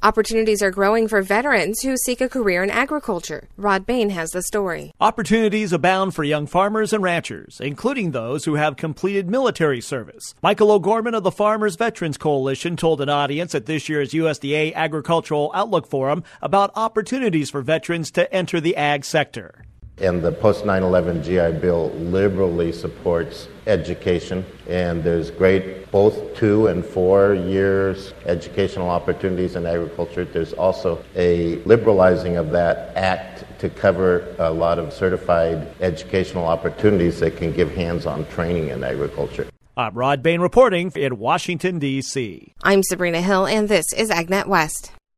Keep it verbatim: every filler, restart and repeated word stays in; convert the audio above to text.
Opportunities are growing for veterans who seek a career in agriculture. Rod Bain has the story. Opportunities abound for young farmers and ranchers, including those who have completed military service. Michael O'Gorman of the Farmers Veterans Coalition told an audience at this year's U S D A Agricultural Outlook Forum about opportunities for veterans to enter the ag sector. And the post nine eleven G I Bill liberally supports education, and there's great both two and four years educational opportunities in agriculture. There's also a liberalizing of that act to cover a lot of certified educational opportunities that can give hands-on training in agriculture. I'm Rod Bain reporting in Washington, D C I'm Sabrina Hill, and this is AgNet West.